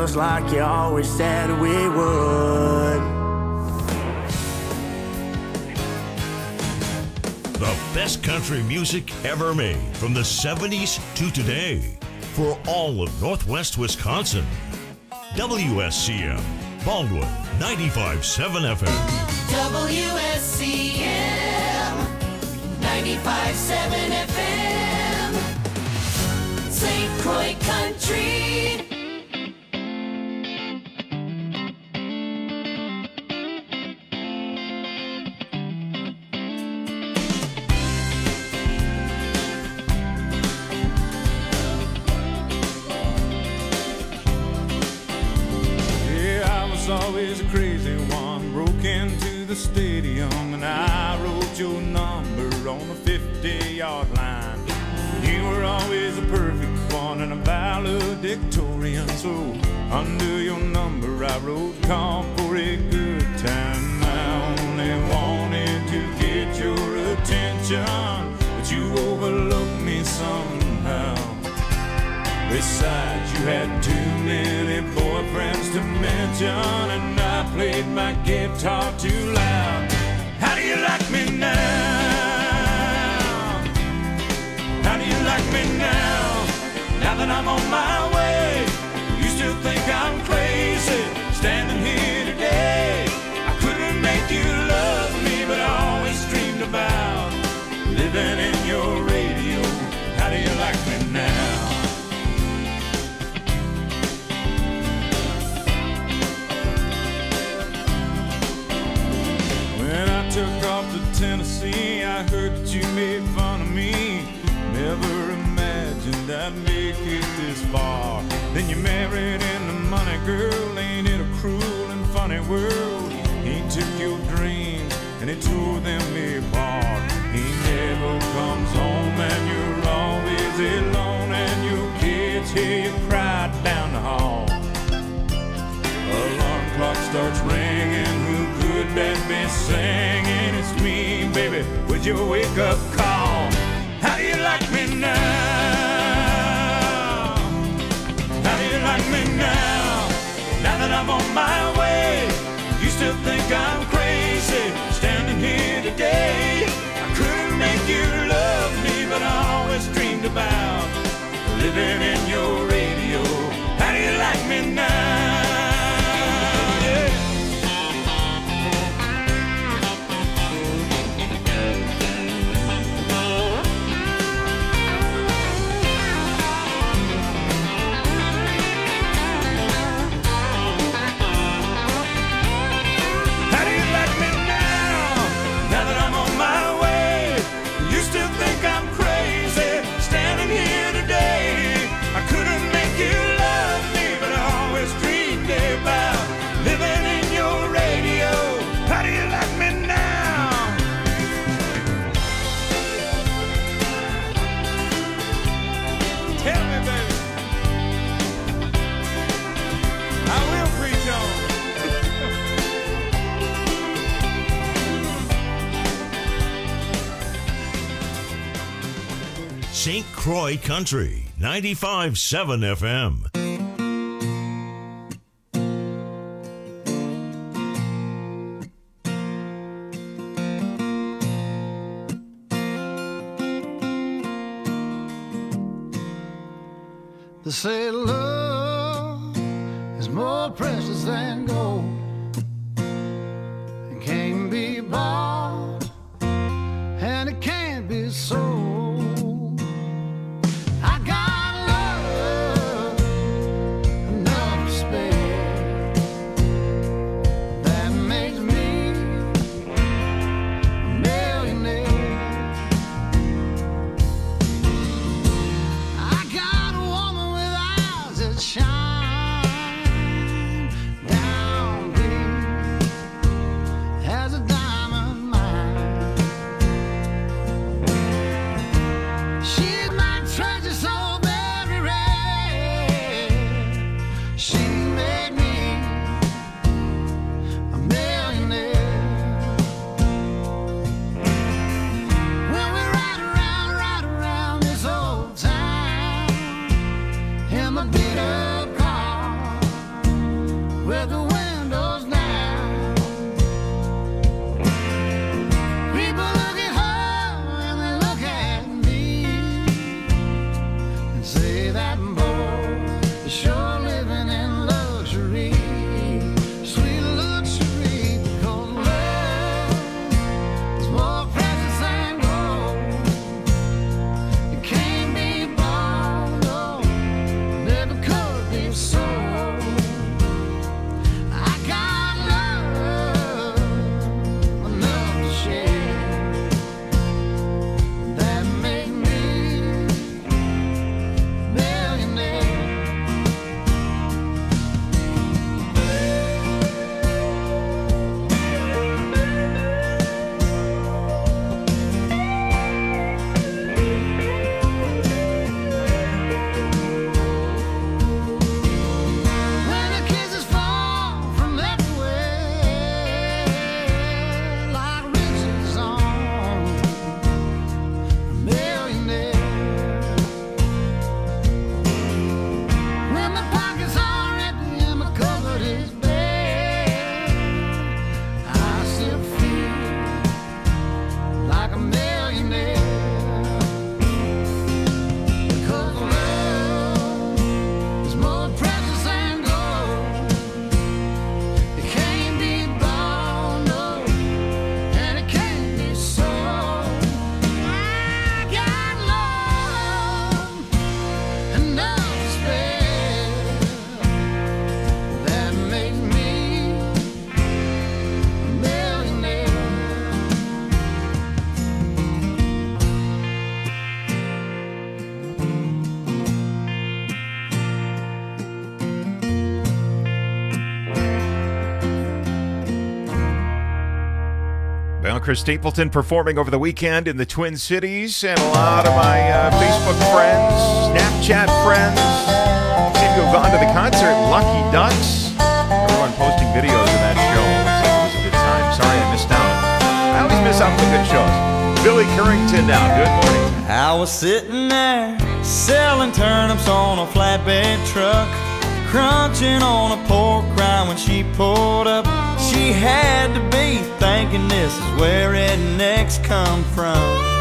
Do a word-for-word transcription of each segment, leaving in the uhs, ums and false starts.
just like you always said we would. The best country music ever made from the seventies to today for all of Northwest Wisconsin. W S C M, Baldwin, ninety-five point seven F M. W S C M, ninety-five point seven F M. Saint Croix Country. Always a crazy one, broke into the stadium and I wrote your number on the fifty-yard line. You were always a perfect one and a valedictorian, so under your number I wrote call for a good time. I only wanted to get your attention, but you overlooked me somehow. Besides, you had too many boyfriends to mention, and I played my guitar too loud. How do you like me now? How do you like me now? Now that I'm on my way, you still think I'm crazy, standing here today. I couldn't make you love me, but I always dreamed about living in your radio. How do you like me now? Took off to Tennessee, I heard that you made fun of me. Never imagined I'd make it this far. Then you married into money, girl. Ain't it a cruel and funny world? He took your dreams and he tore them apart. He never comes home and you're always alone, and your kids hear you cry down the hall. Alarm clock starts ringing, who could that be singing? It's me, baby, with your wake-up call. How do you like me now? How do you like me now? Now that I'm on my way, you still think I'm crazy, standing here today. I couldn't make you love me, but I always dreamed about living in your radio. How do you like me now? Saint Croix Country, ninety-five point seven F M. They say love is more precious than gold and can't be bought and it can't be sold. Shine down. Chris Stapleton performing over the weekend in the Twin Cities, and a lot of my uh, Facebook friends, Snapchat friends seem to have gone to the concert. Lucky Ducks. Everyone posting videos of that show. Looks like it was a good time. Sorry I missed out. I always miss out on the good shows. Billy Currington now. Good morning. I was sitting there selling turnips on a flatbed truck, crunching on a pork rind when she pulled up. She had to be thinking this is where rednecks come from.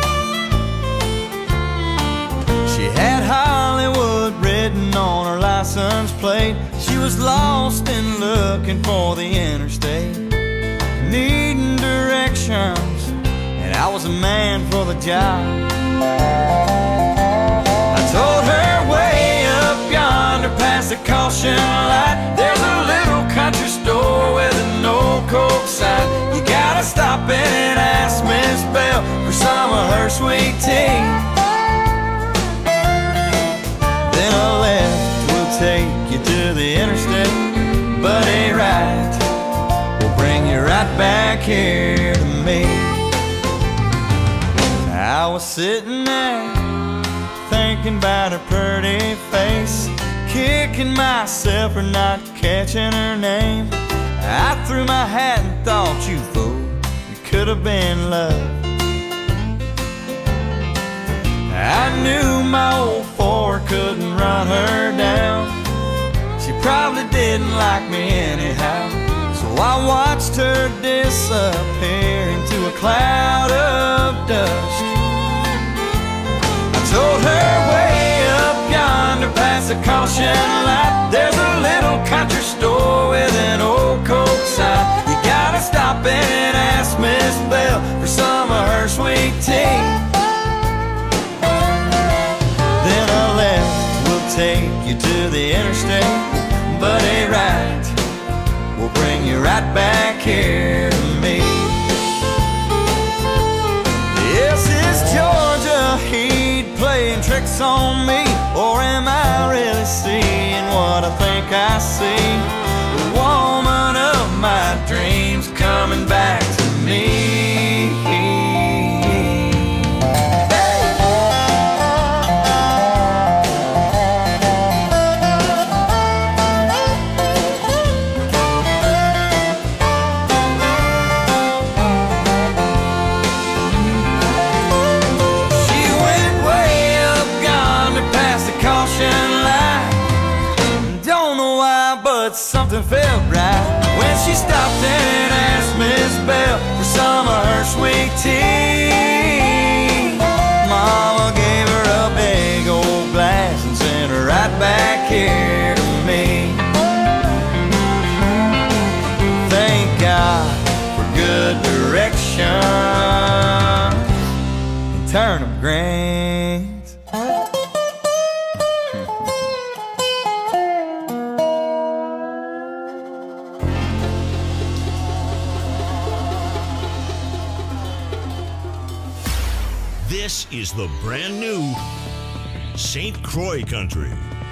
She had Hollywood written on her license plate. She was lost and looking for the interstate, needing directions, and I was a man for the job. I told her way up yonder past the caution light, there's a little country store with an old Coke sign. You gotta stop in and ask Miss Bell for some of her sweet tea. Then a left will take you to the interstate, but a right will bring you right back here to me. I was sitting there thinking about her pretty face, kicking myself for not catching her name. I threw my hat and thought, you fool, you could have been love. I knew my old Ford couldn't run her down. She probably didn't like me anyhow, so I watched her disappear into a cloud of dust. I told her way up yonder past the caution light, there's a little country store with an old Coke sign. You gotta stop in and ask Miss Bell for some of her sweet tea. Then a left will take you to the interstate, but a right will bring you right back here to me. Yes, it's Georgia Heat playing tricks on me, or am I really seeing what I think I see? The woman of my dreams coming back to me. Something felt right when she stopped and asked Miss Bell for some of her sweet tea. Mama gave her a big old glass and sent her right back here to me. Thank God for good direction and turnip greens. This is the brand new Saint Croix Country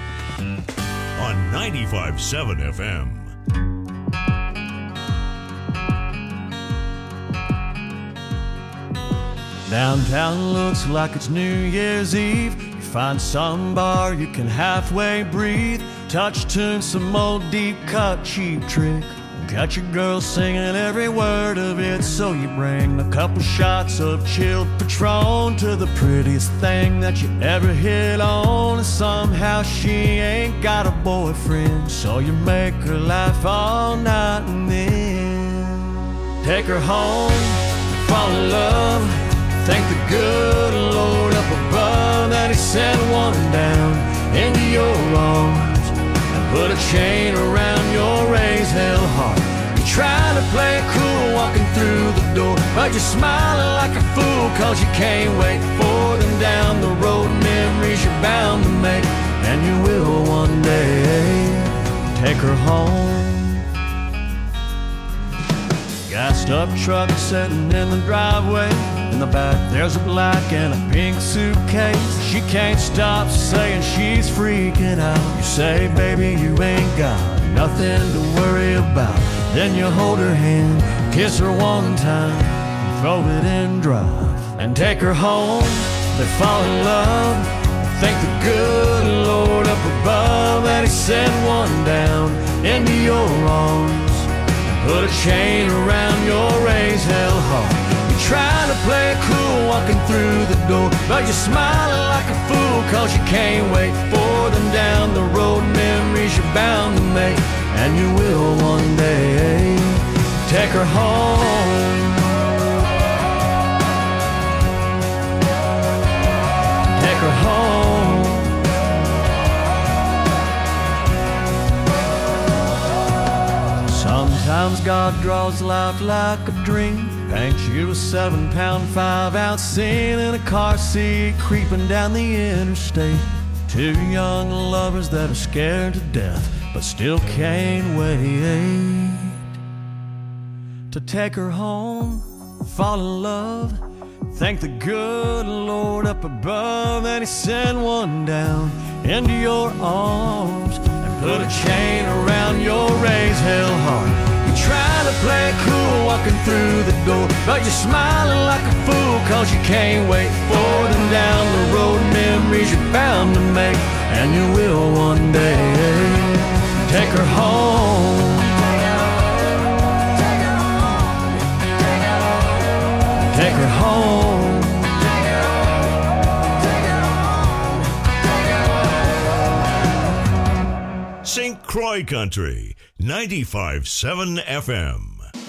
on ninety-five point seven F M. Downtown looks like it's New Year's Eve. You find some bar you can halfway breathe, touch tune some old deep cut cheap trick. Got your girl singing every word of it, so you bring a couple shots of chilled Patron to the prettiest thing that you ever hit on. And somehow she ain't got a boyfriend, so you make her laugh all night and then take her home, fall in love, thank the good Lord up above that he sent one down into your arms and put a chain around your raised hell heart. You're trying to play it cool walking through the door, but you're smiling like a fool cause you can't wait for them down the road. Memories you're bound to make, and you will one day take her home. Gassed up truck sitting in the driveway. In the back there's a black and a pink suitcase. She can't stop saying she's freaking out. You say, baby, you ain't got nothing to worry about. Then you hold her hand, kiss her one time, and throw it in drive, and take her home. They fall in love. Thank the good Lord up above that He sent one down into your arms, put a chain around your raised hell heart. You're trying to play it cool walking through the door, but you're smiling like a fool cause you can't wait for them down the road. Memories you're bound to make, and you will one day. Take her home. Take her home. Sometimes God draws life like a dream, paints you a seven pound five ounce scene in a car seat creeping down the interstate. Two young lovers that are scared to death but still can't wait to take her home, fall in love. Thank the good Lord up above that He sent one down into your arms and put a chain around your raised hell heart. You try to play it cool walking through the door, but you're smiling like a fool cause you can't wait for them down the road. Memories you're bound to make, and you will one day. Take her home. Take her home. Saint Croix Country, ninety-five point seven F M.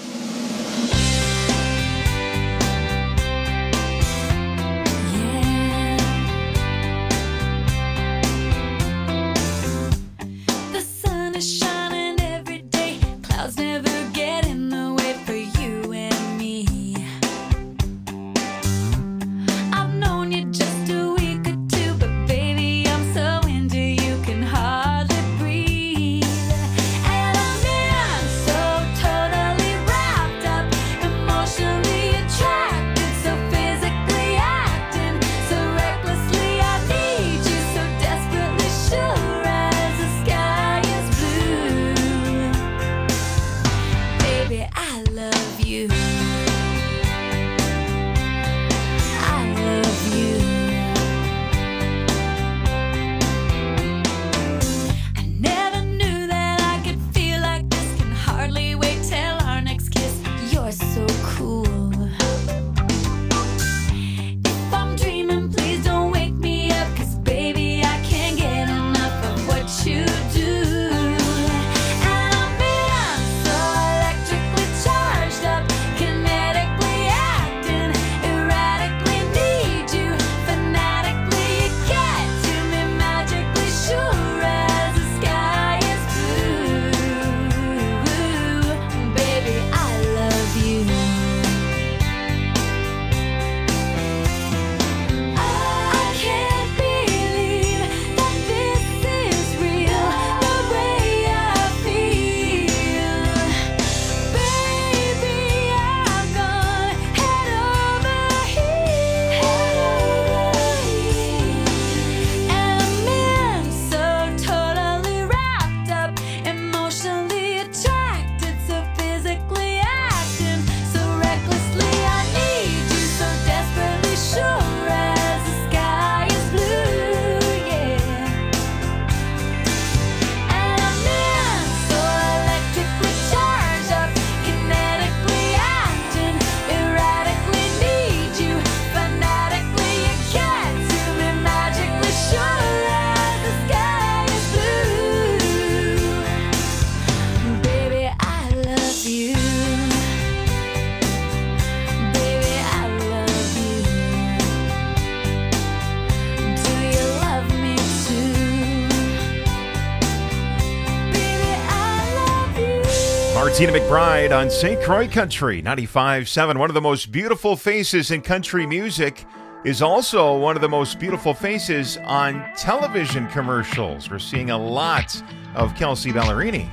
Martina McBride on Saint Croix Country, ninety-five point seven. One of the most beautiful faces in country music is also one of the most beautiful faces on television commercials. We're seeing a lot of Kelsea Ballerini.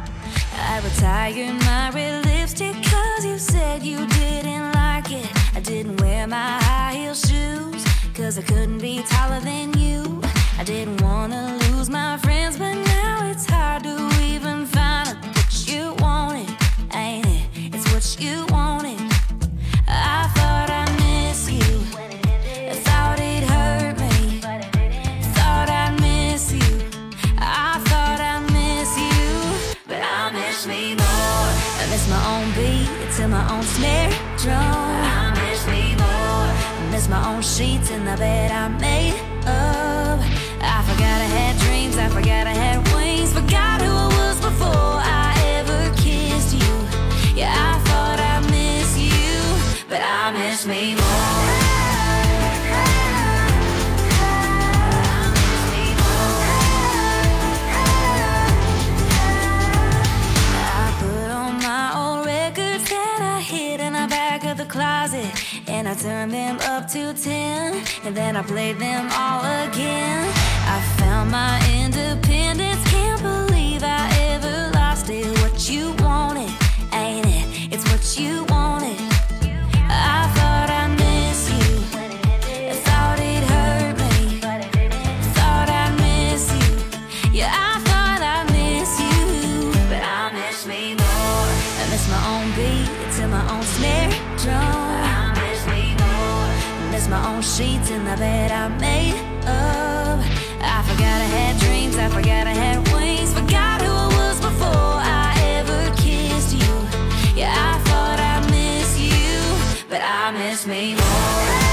I retired my red lipstick cause you said you didn't like it. I didn't wear my high heel shoes cause I couldn't be taller than you. I didn't want to lose my friends, but now it's hard to even find what you wanted, ain't it? It's what you wanted. I the bed I made of. I forgot I had dreams, I forgot I had wings, forgot who I was before I ever kissed you. Yeah, I thought I miss you, but I miss me more. Closet, and I turned them up to ten, and then I played them all again. I found my independence, can't believe I ever lost it. What you wanted, ain't it? It's what you wanted. I thought I miss you, I thought it hurt me, thought I miss you. Yeah, I thought I miss you, but I miss me more. I miss my own beat to my own snare drum. I miss me more. Miss my own sheets in the bed I made of. I forgot I had dreams, I forgot I had wings, forgot who I was before I ever kissed you. Yeah, I thought I miss you, but I miss me more.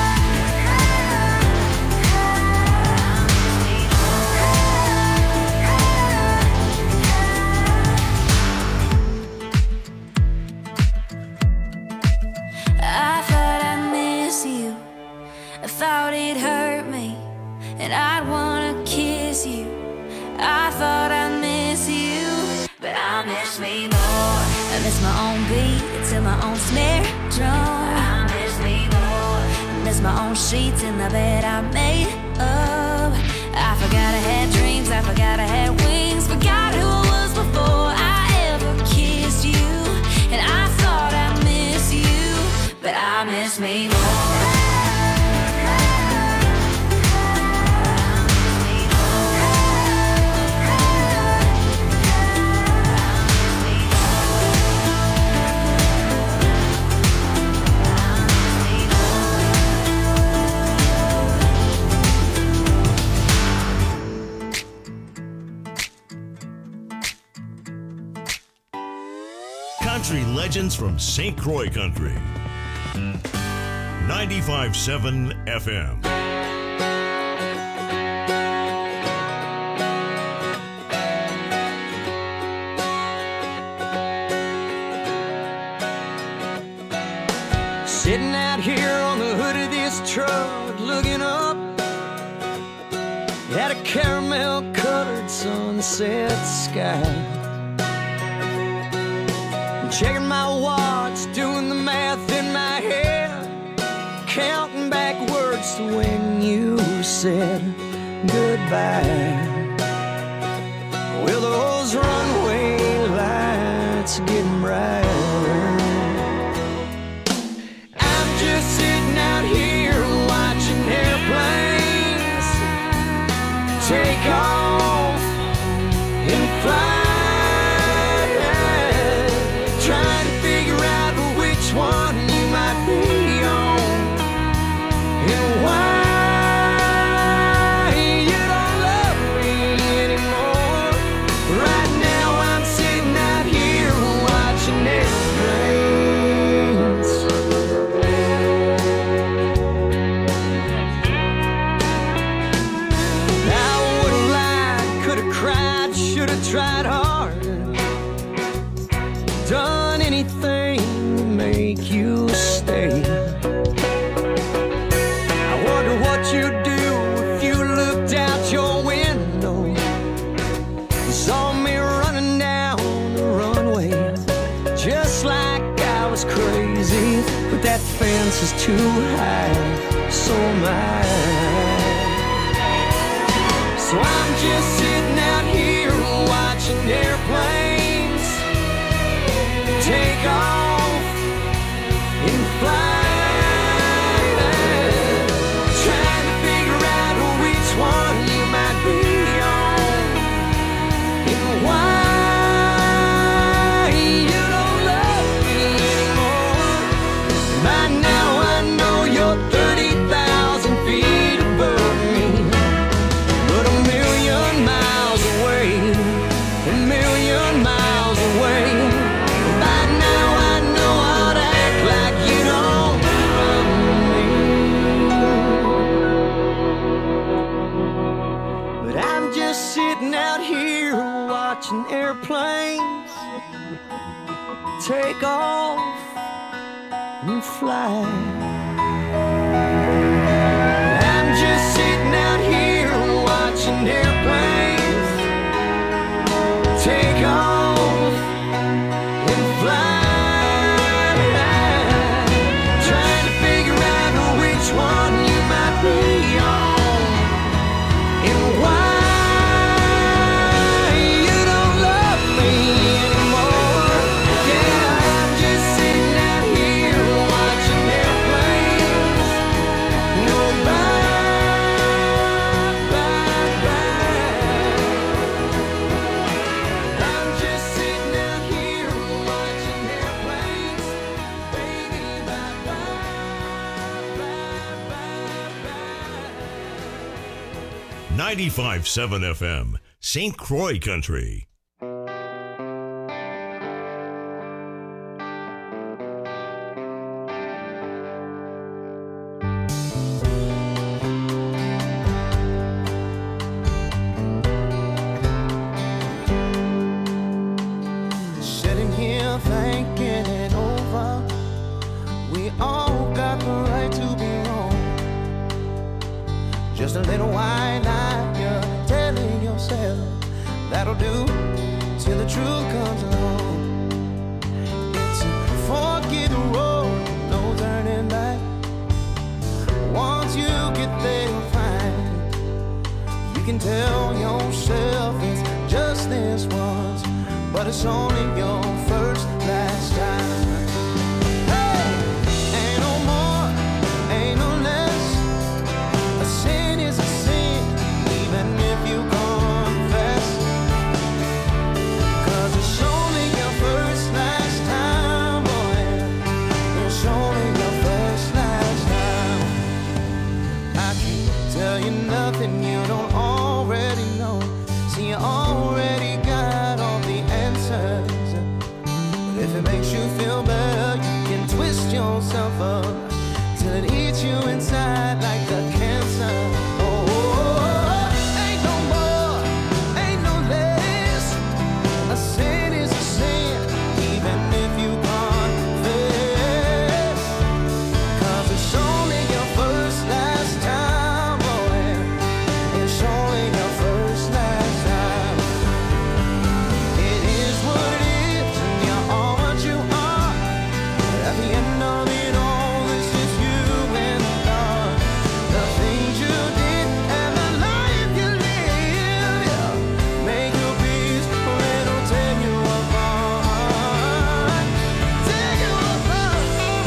I thought it hurt me, and I'd wanna kiss you. I thought I miss you, but I miss me more. I miss my own beat to my own snare drum. I miss me more. I miss my own sheets in the bed I made of. I forgot I had dreams, I forgot I had wings, forgot who I was before I ever kissed you. And I thought I miss you, but I miss me more. Country legends from Saint Croix Country. ninety-five point seven F M. Sitting out here on the hood of this truck, looking up at a caramel-colored sunset sky. Checking my watch, doing the math in my head, counting backwards to when you said goodbye. Well, those runway lights are getting brighter. I'm just sitting out here watching airplanes take off and fly. One you might be on, and why you don't love me anymore. Right now I'm sitting out here watching airplanes. I would've lied, could've cried, should've tried harder, done anything make you stay. I wonder what you'd do if you looked out your window and saw me running down the runway, just like I was crazy. But that fence is too high, so am I. So I'm just sitting out here watching airplanes take off and fly, trying to figure out which one you might be on, and why you don't love me anymore. By now I know you're thirty. watching airplanes take off and fly. I'm just sitting out here watching airplanes take off and fly. Trying to figure out which one you might be on and why. ninety-five point seven F M, Saint Croix Country. Sitting here thinking it over, we all got the right to be wrong. Just a little white lie you're telling yourself, that'll do till the truth comes along. It's a fork in the road, no turning back. Once you get there, you'll find you can tell yourself it's just this once, but it's only your first, last time. Hey, ain't no more, ain't no less. A sin is a sin, even if you confess. 'Cause it's only your first, last time, boy. It's only your first, last time. I can't tell you nothing you don't already know. See, you already got all the answers. But if it makes you feel better, you can twist yourself up till it eats you inside like a cancer. Oh, oh, oh, ain't no more, ain't no less. A sin is a sin, even if you confess. 'Cause it's only your first, last time, boy. It's only your first, last time. It is what it is, and you're all what you are. But at the end of it all, this is you and God. The things you did and the life you live, yeah. Make your peace, or it'll take you apart. Take you apart.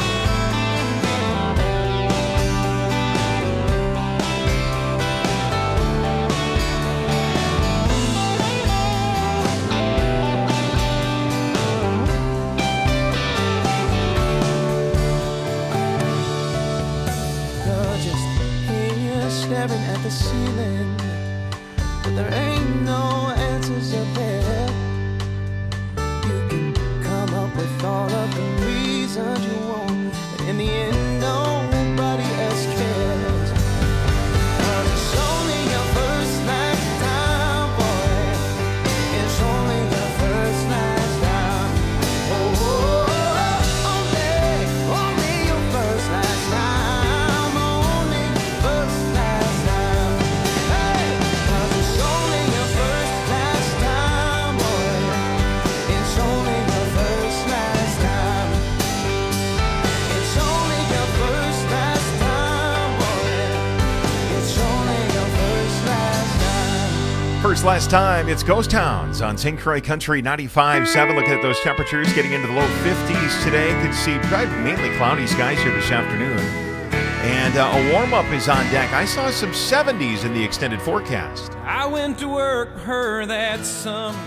You're just here staring at the ceiling, but there ain't no answers up there. You can come up with all of the reasons you want, but in the end, nobody else cares. 'Cause it's only your first, last time, boy. It's only your first, last time. Oh, oh, oh, only, only your first, last time. Only first, last time. Hey, 'cause it's only your first, last time, boy. It's only your first, last time. It's only your first, last time, boy. It's only your first, last time. First, last time, it's Ghost Towns on Saint Croix Country ninety-five point seven. Looking at those temperatures, getting into the low fifties today. Could see probably mainly cloudy skies here this afternoon. And uh, a warm-up is on deck. I saw some seventies in the extended forecast. I went to work for her that summer.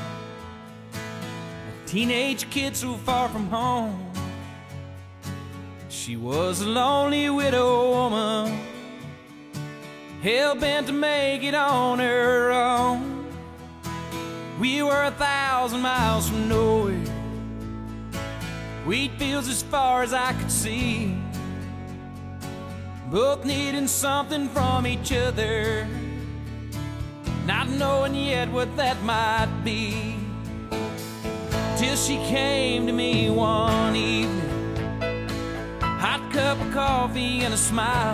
A teenage kid so far from home. She was a lonely widow woman, hell-bent to make it on her own. We were a thousand miles from nowhere, wheat fields as far as I could see, both needing something from each other, not knowing yet what that might be. till she came to me one evening, hot cup of coffee and a smile,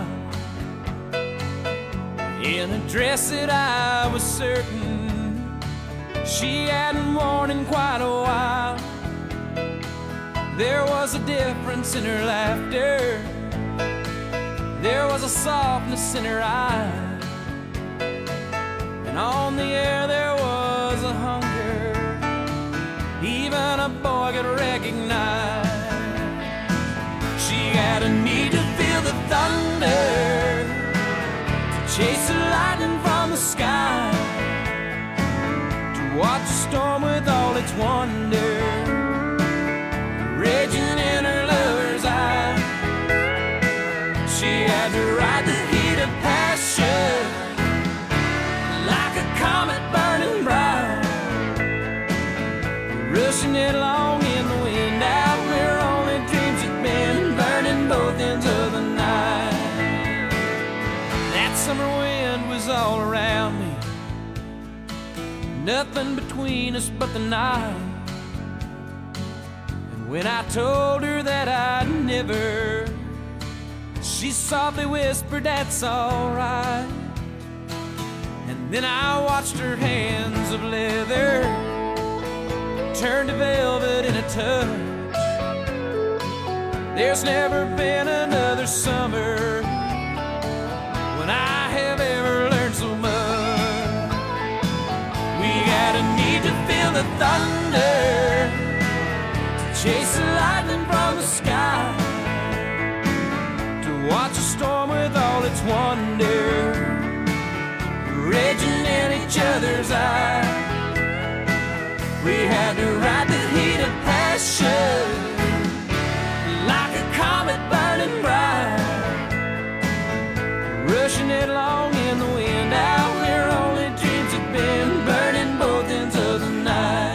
in a dress that I was certain she hadn't worn in quite a while. There was a difference in her laughter, there was a softness in her eyes, and on the air there was a hunger even a boy could recognize. She had a need to feel the thunder, to chase the lightning from the sky, to watch the storm with all its wonder raging in her lover's eye. She had to ride the heat of passion like a comet burning bright, rushing it along in the wind out where only dreams had been, burning both ends of the night. That summer wind was all around me, nothing between us but the night. And when I told her that I'd never, she softly whispered, "That's alright." And then I watched her hands of leather turn to velvet in a touch. There's never been another summer when I have ever learned so much. We had a need to feel the thunder, to chase the lightning from the sky, to watch a storm with all its wonder raging in each other's eyes. We had to ride the heat of passion like a comet burning bright, rushing it along in the wind out where only dreams had been, burning both ends of the night.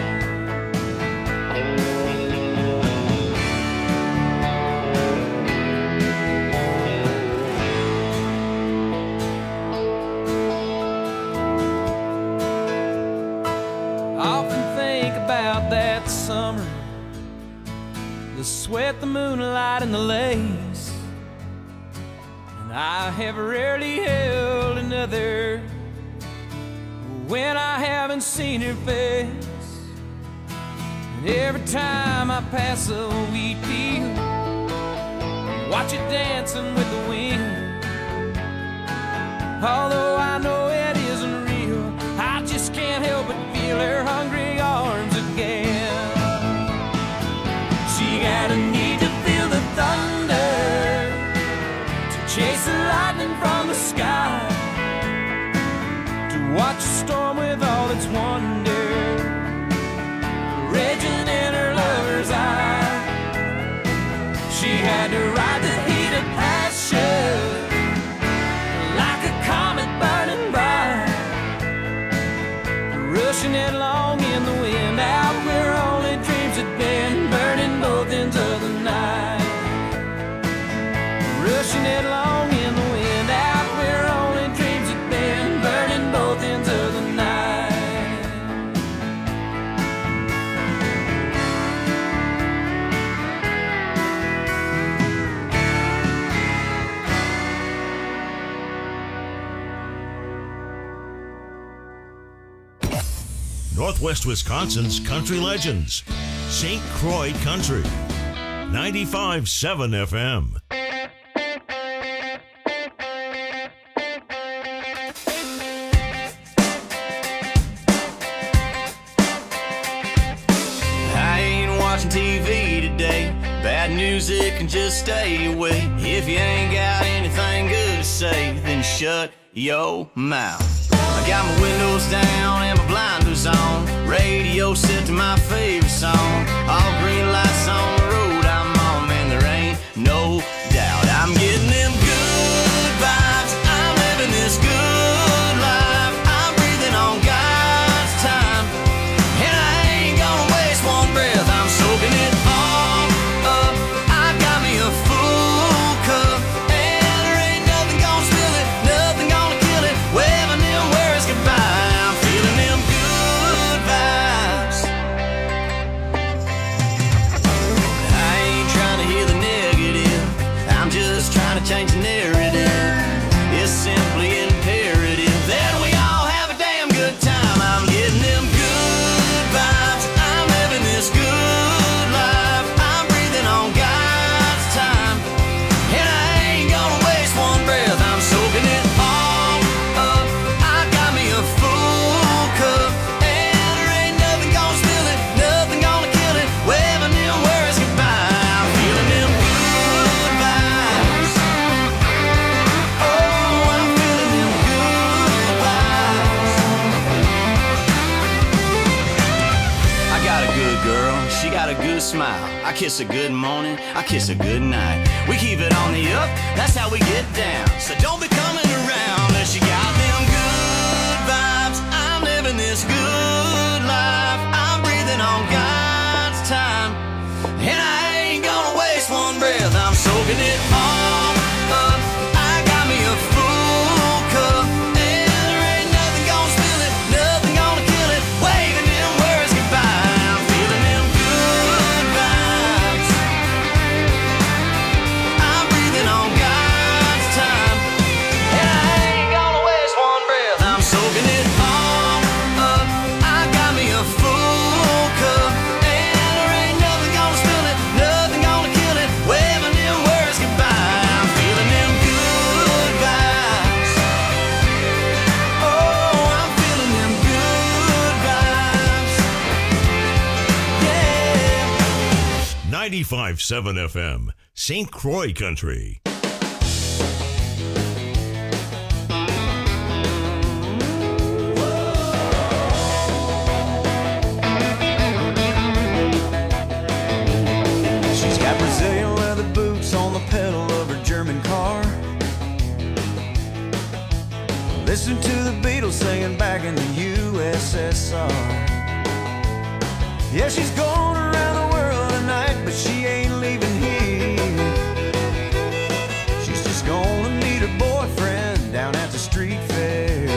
That summer, the sweat, the moonlight, and the lace, and I have rarely held another when I haven't seen her face. And every time I pass a wheat field, watch it dancing with the wind, although I know it isn't real, I just can't help but feel her hungry arms again. She had a need to feel the thunder, to chase the lightning from the sky, to watch a storm with all its wonder raging in her lover's eye. She had to ride the heat of passion like a comet burning bright, rushing it along in the wind out where only dreams had been, burning both ends of the night, rushing it along in the wind out where only dreams had been, burning both ends of the night. Northwest Wisconsin's country legends. Saint Croix Country. ninety-five point seven F M. I ain't watching T V today. Bad music can just stay away. If you ain't got anything good to say, then shut your mouth. I got my windows down and my blinders on, radio set to my favorite song. All green lights on the road I'm on, man, there ain't no doubt I'm getting them good vibes. I'm living this good life. I'm breathing on God's time, and I ain't gonna waste one breath. I'm soaking it all up. I got me a full cup, and there ain't nothing gonna spill it, nothing gonna kill it. Waving them words goodbye. I'm feeling them good vibes. smile. I kiss a good morning, I kiss a good night. We keep it on the up, that's how we get down. So don't be coming around unless you got them good vibes. I'm living this good life. I'm breathing on God's time, and I ain't gonna waste one breath. I'm soaking it all up. I got me a full cup, and there ain't nothing gonna spill it, nothing gonna kill it. Waving them words goodbye. I'm feeling them good vibes. I'm breathing on God's time, and I ain't gonna waste one breath. I'm soaking it all up. I got me a full cup, and there ain't nothing gonna spill it, nothing gonna kill it. Waving them words goodbye. I'm feeling them good vibes. Oh, I'm feeling them good vibes. Yeah. ninety-five point seven F M, Saint Croix Country. She's got Brazilian leather boots on the pedal of her German car. Listen to the Beatles singing back in the U S S R. Yeah, she's going around the world tonight, but she ain't leaving here. She's just gonna meet her boyfriend down at the street fair.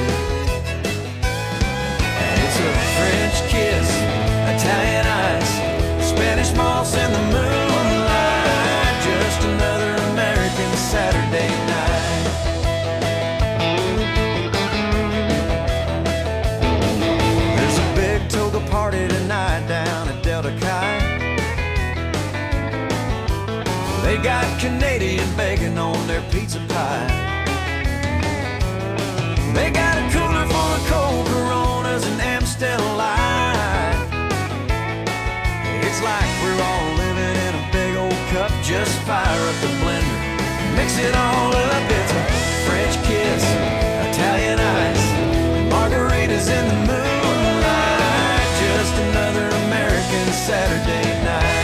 And it's a French kiss, Italian ice, Spanish moss in the moonlight, just another American Saturday night. There's a big toga party tonight down at Delta Chi. They got Canadian bacon on their pizza pie. They got a cooler full of cold Coronas and Amstel Light. It's like we're all living in a big old cup. Just fire up the blender, mix it all up. It's a French kiss, Italian ice, margaritas in the moonlight, just another American Saturday night.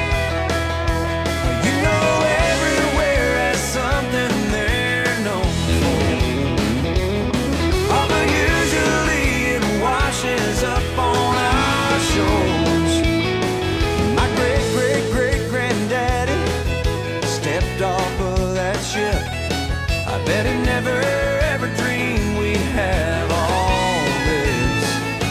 You know everywhere has something they're known for, although usually it washes up on our shores. My great, great, great granddaddy stepped off of that ship. I bet he never ever dreamed we'd have all this.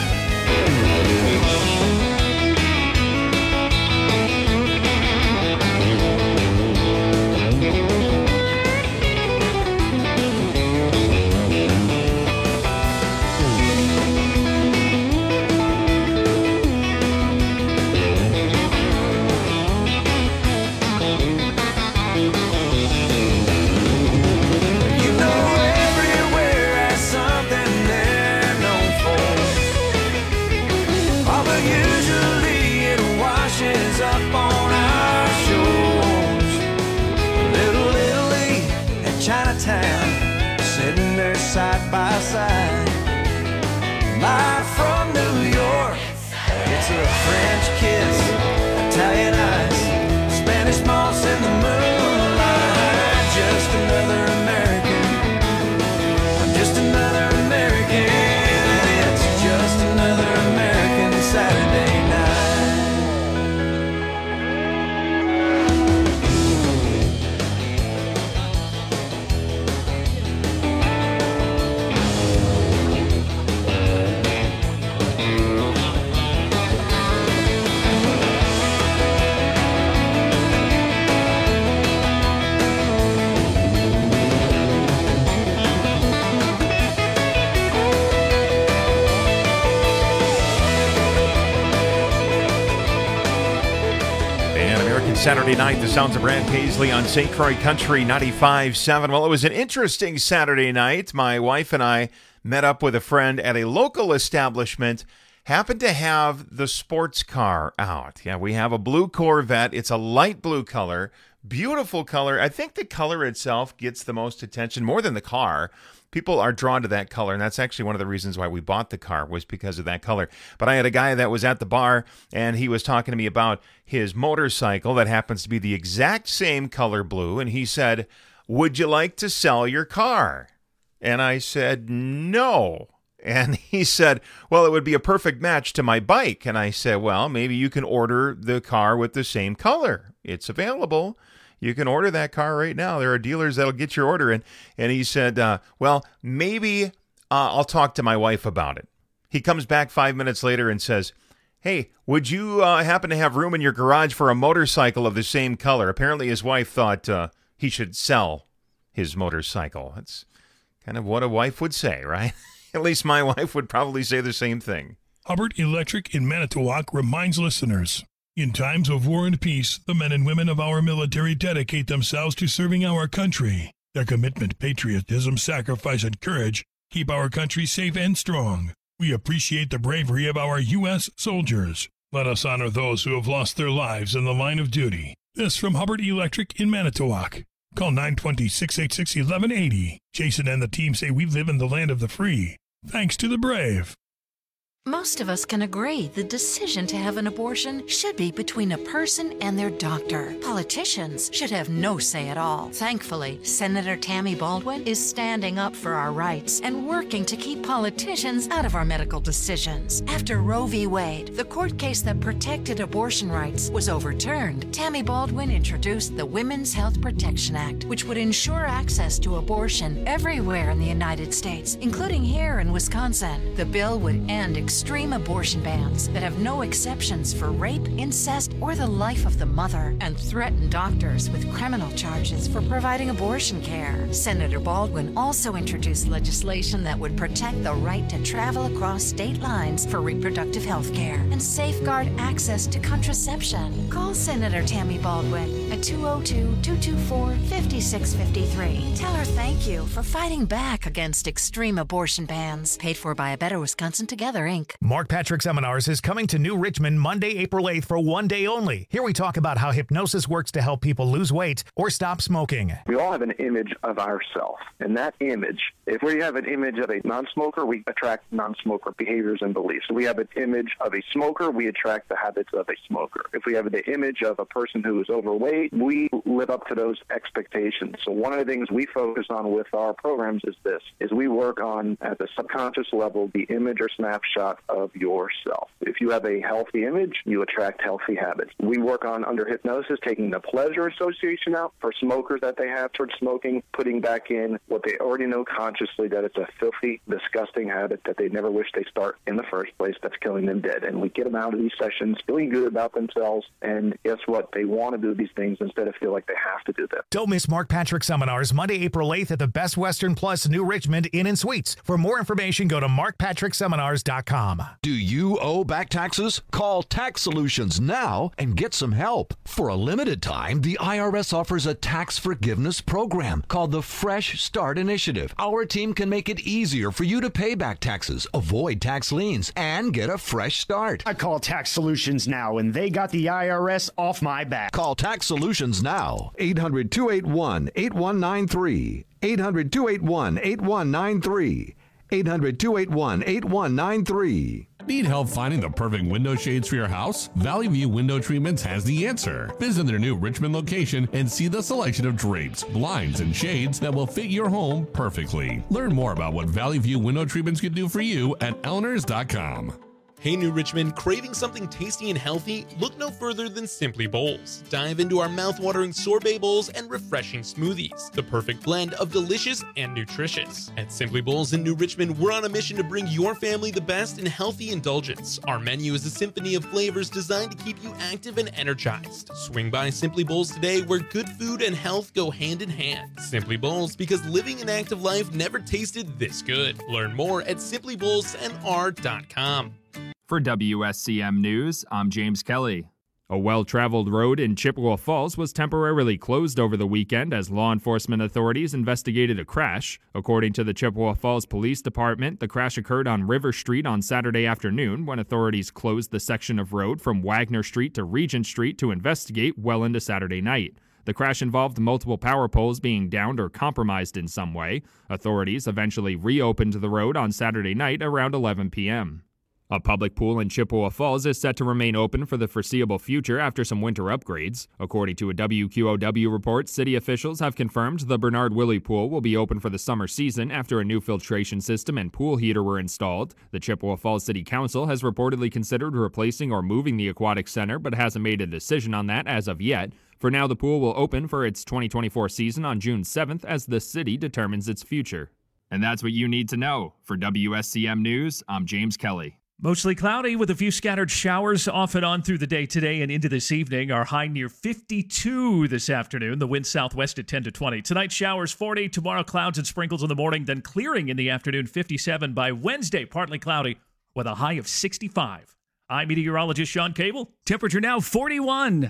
You know everywhere has something they're known for, although usually it washes up on our shores. Little Italy and Chinatown sitting there side by side. Live from New York, it's a French kiss, Italian ice, Spanish moss in the moonlight, just another American. I'm just another American, and it's just another American Saturday night. And American Saturday Night, the sounds of Brad Paisley on Saint Croix Country ninety-five point seven. Well, it was an interesting Saturday night. My wife and I met up with a friend at a local establishment, happened to have the sports car out. Yeah, we have a blue Corvette. It's a light blue color, Beautiful color. I think the color itself gets the most attention, more than the car. People are drawn to that color, and that's actually one of the reasons why we bought the car, was because of that color. But I had a guy that was at the bar, and he was talking to me about his motorcycle that happens to be the exact same color blue, and he said, "Would you like to sell your car?" And I said, "No." And he said, "Well, it would be a perfect match to my bike." And I said, "Well, maybe you can order the car with the same color. It's available. You can order that car right now. There are dealers that'll get your order." And, and he said, uh, well, maybe uh, I'll talk to my wife about it. He comes back five minutes later and says, "Hey, would you uh, happen to have room in your garage for a motorcycle of the same color?" Apparently his wife thought uh, he should sell his motorcycle. That's kind of what a wife would say, right? At least my wife would probably say the same thing. Hubbard Electric in Manitowoc reminds listeners, in times of war and peace, the men and women of our military dedicate themselves to serving our country. Their commitment, patriotism, sacrifice, and courage keep our country safe and strong. We appreciate the bravery of our U S soldiers. Let us honor those who have lost their lives in the line of duty. This from Hubbard Electric in Manitowoc. Call nine two zero, six eight six, one one eight zero. Jason and the team say we live in the land of the free. Thanks to the brave. Most of us can agree the decision to have an abortion should be between a person and their doctor. Politicians should have no say at all. Thankfully, Senator Tammy Baldwin is standing up for our rights and working to keep politicians out of our medical decisions. After Roe v. Wade, the court case that protected abortion rights, was overturned, Tammy Baldwin introduced the Women's Health Protection Act, which would ensure access to abortion everywhere in the United States, including here in Wisconsin. The bill would end extreme abortion bans that have no exceptions for rape, incest, or the life of the mother, and threaten doctors with criminal charges for providing abortion care. Senator Baldwin also introduced legislation that would protect the right to travel across state lines for reproductive health care and safeguard access to contraception. Call Senator Tammy Baldwin at two oh two, two two four, five six five three. Tell her thank you for fighting back against extreme abortion bans. Paid for by A Better Wisconsin Together, Incorporated. Mark Patrick Seminars is coming to New Richmond Monday, April eighth for one day only. Here we talk about how hypnosis works to help people lose weight or stop smoking. We all have an image of ourselves, and that image, if we have an image of a non-smoker, we attract non-smoker behaviors and beliefs. If we have an image of a smoker, we attract the habits of a smoker. If we have the image of a person who is overweight, we live up to those expectations. So one of the things we focus on with our programs is this, is we work on, at the subconscious level, the image or snapshot of yourself. If you have a healthy image, you attract healthy habits. We work on, under hypnosis, taking the pleasure association out for smokers that they have towards smoking, putting back in what they already know consciously, that it's a filthy, disgusting habit that they never wish they start in the first place, that's killing them dead. And we get them out of these sessions feeling good about themselves, and guess what? They want to do these things instead of feel like they have to do them. Don't miss Mark Patrick Seminars Monday, April eighth at the Best Western Plus New Richmond Inn and Suites. For more information, go to mark patrick seminars dot com. Do you owe back taxes? Call Tax Solutions now and get some help. For a limited time, the I R S offers a tax forgiveness program called the Fresh Start Initiative. Our team can make it easier for you to pay back taxes, avoid tax liens, and get a fresh start. I call Tax Solutions now, and they got the I R S off my back. Call Tax Solutions now. eight hundred, two eight one, eight one nine three. eight hundred, two eight one, eight one nine three. eight hundred, two eight one, eight one nine three. Need help finding the perfect window shades for your house? Valley View Window Treatments has the answer. Visit their new Richmond location and see the selection of drapes, blinds, and shades that will fit your home perfectly. Learn more about what Valley View Window Treatments can do for you at elners dot com. Hey New Richmond, craving something tasty and healthy? Look no further than Simply Bowls. Dive into our mouth-watering sorbet bowls and refreshing smoothies, the perfect blend of delicious and nutritious. At Simply Bowls in New Richmond, we're on a mission to bring your family the best in healthy indulgence. Our menu is a symphony of flavors designed to keep you active and energized. Swing by Simply Bowls today, where good food and health go hand in hand. Simply Bowls, because living an active life never tasted this good. Learn more at simply bowls n r dot com. For W S C M News, I'm James Kelly. A well-traveled road in Chippewa Falls was temporarily closed over the weekend as law enforcement authorities investigated a crash. According to the Chippewa Falls Police Department, the crash occurred on River Street on Saturday afternoon when authorities closed the section of road from Wagner Street to Regent Street to investigate well into Saturday night. The crash involved multiple power poles being downed or compromised in some way. Authorities eventually reopened the road on Saturday night around eleven p.m. A public pool in Chippewa Falls is set to remain open for the foreseeable future after some winter upgrades. According to a W Q O W report, city officials have confirmed the Bernard Willey Pool will be open for the summer season after a new filtration system and pool heater were installed. The Chippewa Falls City Council has reportedly considered replacing or moving the aquatic center, but hasn't made a decision on that as of yet. For now, the pool will open for its twenty twenty-four season on June seventh as the city determines its future. And that's what you need to know. For W S C M News, I'm James Kelly. Mostly cloudy with a few scattered showers off and on through the day today and into this evening. Our high near fifty-two this afternoon. The wind southwest at ten to twenty. Tonight, showers forty. Tomorrow, clouds and sprinkles in the morning, then clearing in the afternoon, fifty-seven. By Wednesday, partly cloudy with a high of sixty-five. I'm meteorologist Sean Cable. Temperature now forty-one.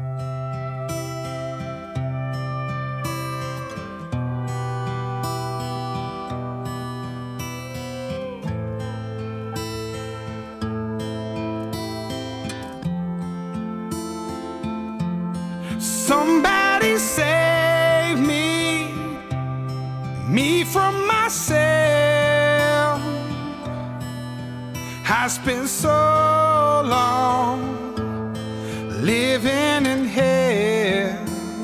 Somebody save me, me from myself. I spent so long living in hell.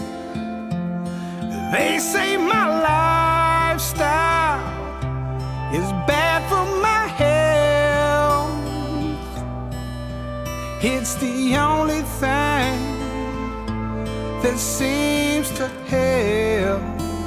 They say my lifestyle is bad for my health. It's the only thing that seems to help.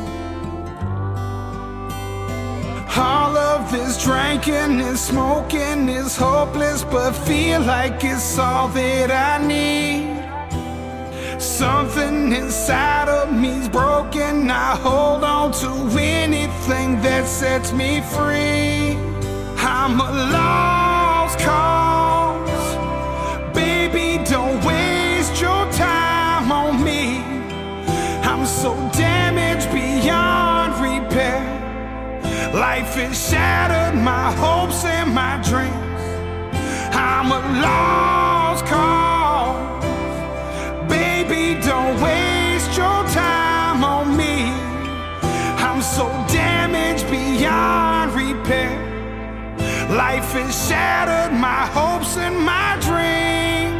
All of this drinking and smoking is hopeless, but feel like it's all that I need. Something inside of me's broken. I hold on to anything that sets me free. I'm a lost cause. Baby, don't waste your time on me. I'm so damaged beyond repair. Life has shattered my hopes and my dreams. I'm a lost cause. Baby, don't waste your time on me. I'm so damaged beyond repair. Life has shattered my hopes and my dreams.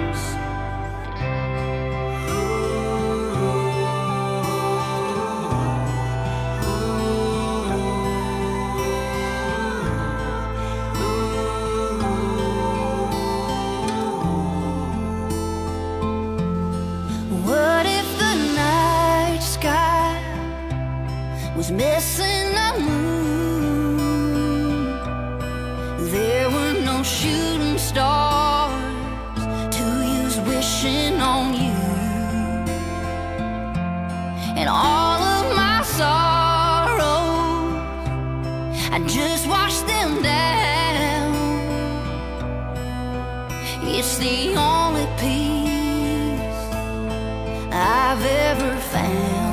Was missing a moon. There were no shooting stars to use wishing on you. And all of my sorrows, I just washed them down. It's the only peace I've ever found.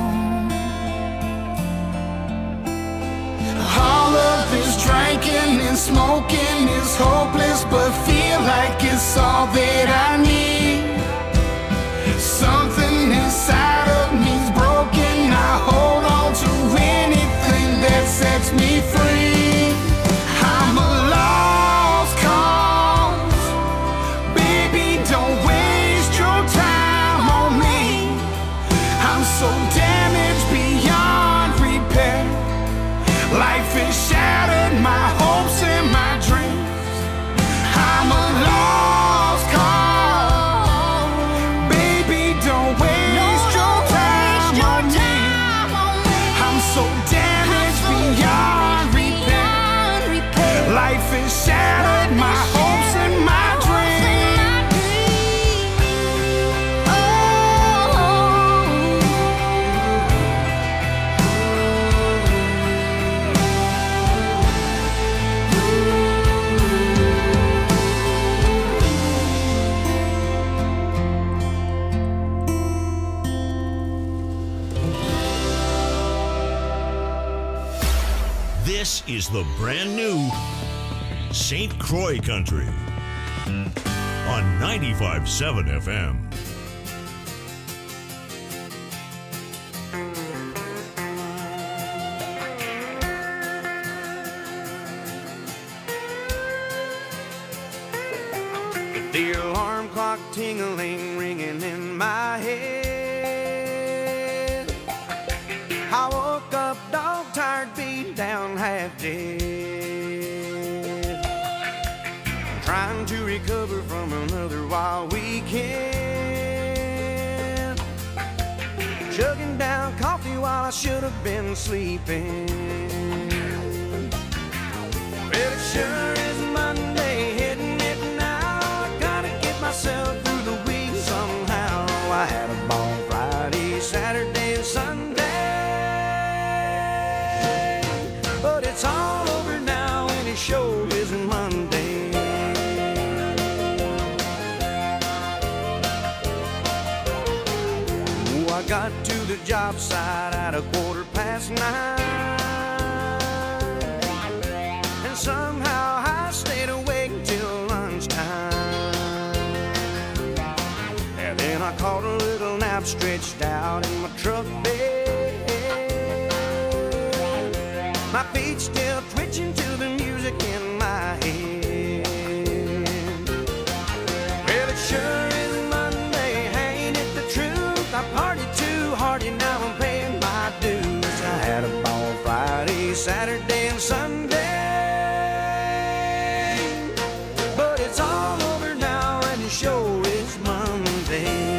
All of this drinking and smoking is hopeless, but feel like it's all that I need. Something inside of me's broken. I hold on to anything that sets me free. I'm a lost cause. Baby, don't waste your time on me. I'm so damaged beyond repair. Life has shattered my hopes and my dreams. I'm a lost cause. Baby, don't waste your time on me. I'm so damaged beyond repair. Life has shattered my hopes and my This is the brand new Saint Croix Country on ninety-five point seven F M. The alarm clock tingling, ringing in my head. I woke up dog tired, beat down, half dead. Trying to recover from another wild weekend. Chugging down coffee while I should have been sleeping. Well, it sure is Monday, hitting it now. I gotta get myself through the week somehow. I had a ball Friday, Saturday, and Sunday. But it's all over now, and it sure is Monday. Oh, I got to the job site at a quarter past nine. Somehow I stayed awake till lunchtime. And then I caught a little nap stretched out in my truck bed. My feet still twitching to the music in my head. Well, it sure is Monday, ain't it the truth? I partied too hard and now I'm paying my dues. I had a ball Friday, Saturday, and Sunday. Show is Monday.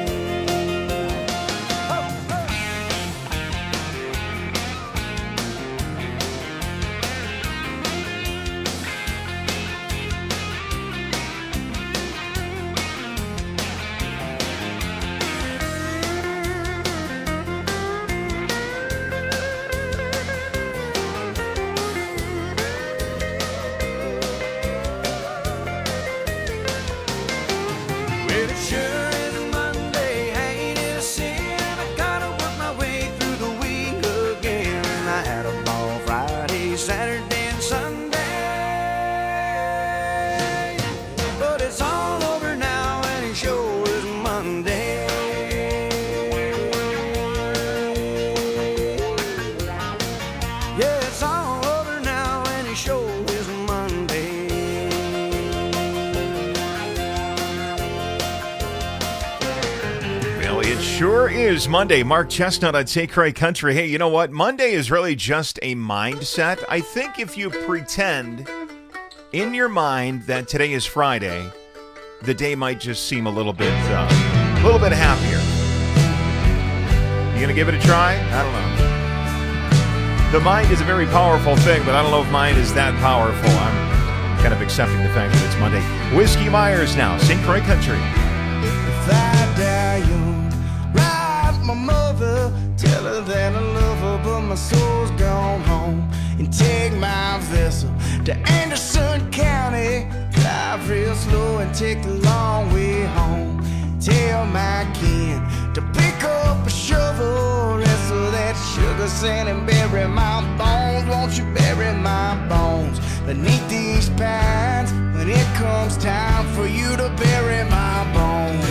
Sure is Monday. Mark Chestnut on Saint Croix Country. Hey, you know what? Monday is really just a mindset. I think if you pretend in your mind that today is Friday, the day might just seem a little bit, uh, a little bit happier. You gonna give it a try? I don't know. The mind is a very powerful thing, but I don't know if mine is that powerful. I'm kind of accepting the fact that it's Monday. Whiskey Myers now, Saint Croix Country. If I die young, my mother, tell her that I love her, but my soul's gone home. And take my vessel to Anderson County, drive real slow and take the long way home. Tell my kin to pick up a shovel, wrestle that sugar sand and bury my bones. Won't you bury my bones beneath these pines when it comes time for you to bury my bones?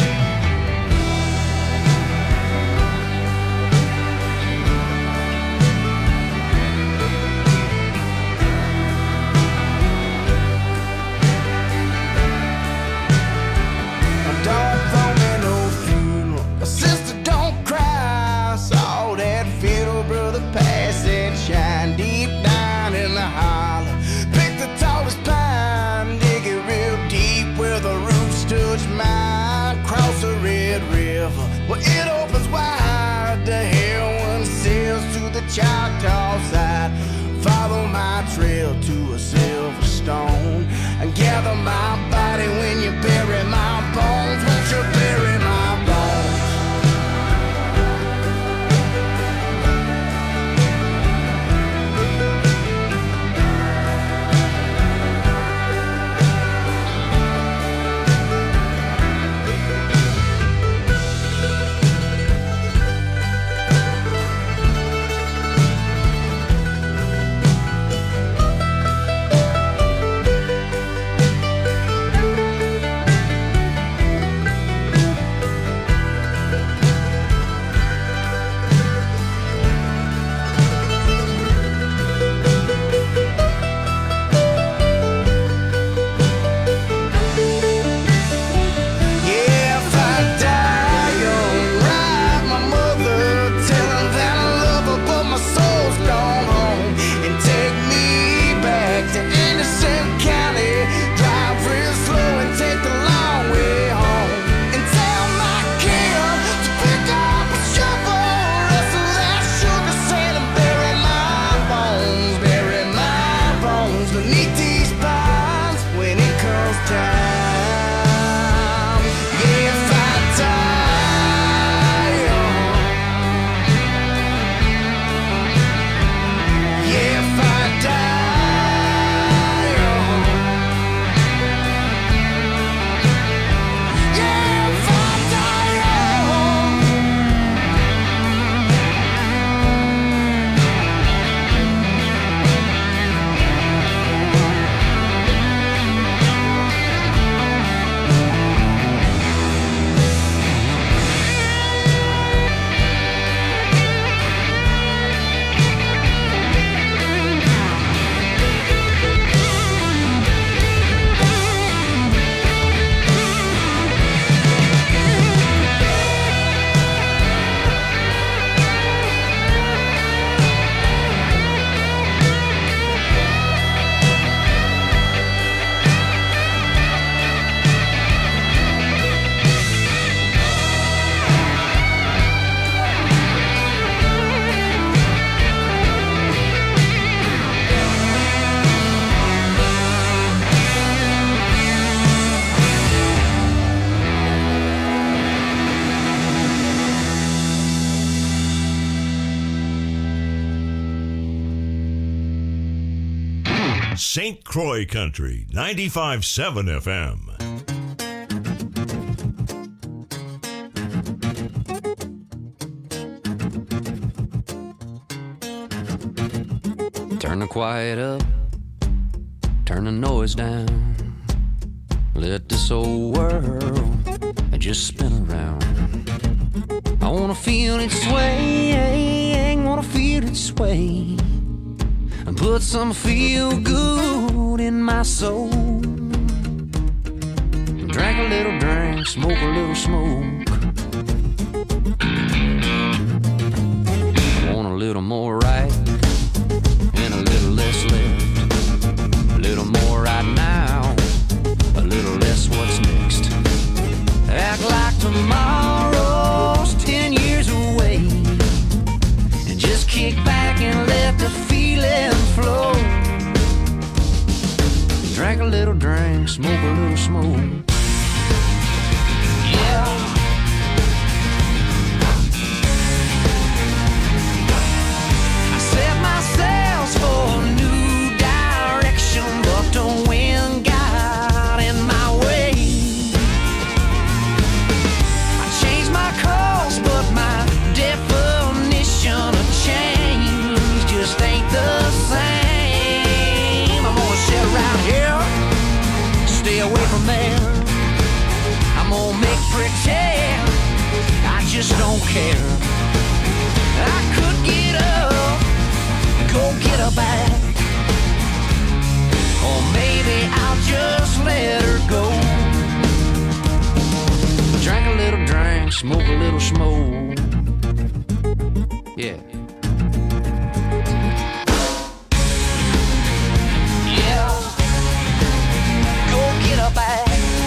Don't throw me no funeral, sister, don't cry. Saw that fiddle brother pass and shine deep down in the hollow. Pick the tallest pine, dig it real deep where the roots touch mine. Cross the Red River, well it opens wide. The heroin sails to the Choctaw side. Follow my trail to a silver stone and gather my body when you bury my bones. Won't you bury my bones? Saint Croix Country, ninety-five point seven F M. Turn the quiet up, turn the noise down. Let this old world just spin around. I wanna feel it sway, wanna feel it sway, and put some feel good in my soul. Drink a little drink, smoke a little smoke. I want a little more right and a little less left. A little more right now, a little less what's next. Act like tomorrow's ten years away, and just kick back and let the feeling flow. Drink a little drink, smoke a little smoke. Yeah. I set my sails for a new direction, but the wind got in my way. I changed my course, but my definition of change just ain't the same. I'm gonna sit around here, stay away from there. I'm gonna make pretend I just don't care. I could get up, go get her back, or maybe I'll just let her go. Drink a little drink, smoke a little smoke. Yeah. Yeah. Go get her back.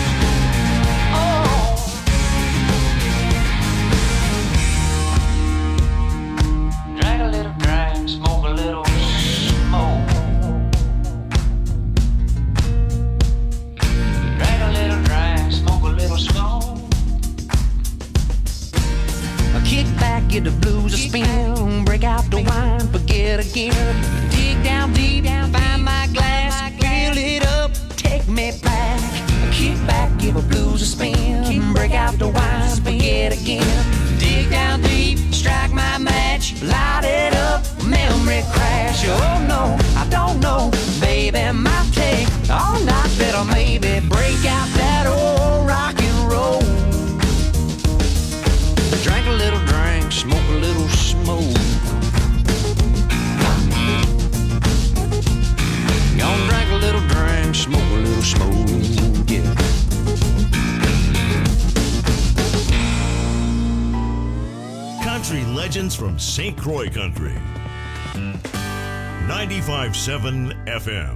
Drink a little drink, smoke a little smoke. Drink a little drink, smoke a little smoke. Kick back, get the blues a spin, break out the wine, forget again. Dig down deep, find my glass, fill it up, take me back. Kick back, give a blues a spin, break out the wine, forget again. Dig down deep, strike my match, light it up, memory crash. Oh no, I don't know, baby, might take all night, better maybe break out that old rock and roll. Drink a little drink, smoke a little smoke. Gonna drink a little drink, smoke a little smoke, yeah. Country legends from Saint Croix Country, ninety-five point seven F M.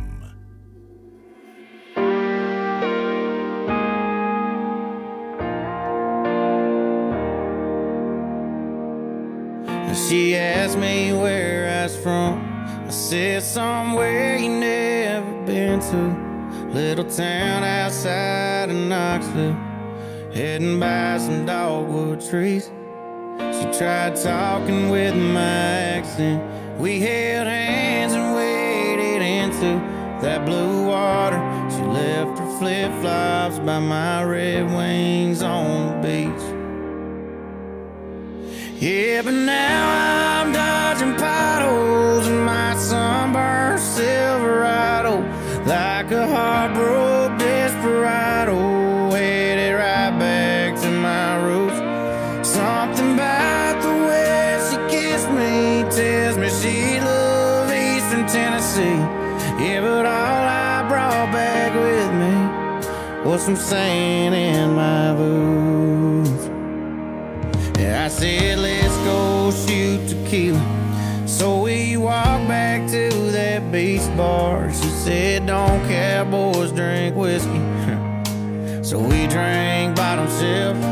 She asked me where I was from. I said somewhere you never been to. Little town outside of Knoxville, heading by some dogwood trees. She tried talking with my accent. We held hands and waded into that blue water. She left her flip-flops by my Red Wings on the beach. Yeah, but now I'm dodging potholes in my sunburned Silverado, like a heartbroken desperado, headed right back to my roots. Something about the way she kissed me tells me she loved Eastern Tennessee. Yeah, but all I brought back with me was some sand in my boots. Yeah, I said, let's go shoot tequila. So we walked back to that beach bar. She said, don't cowboys drink whiskey. So we drank bottom shelf.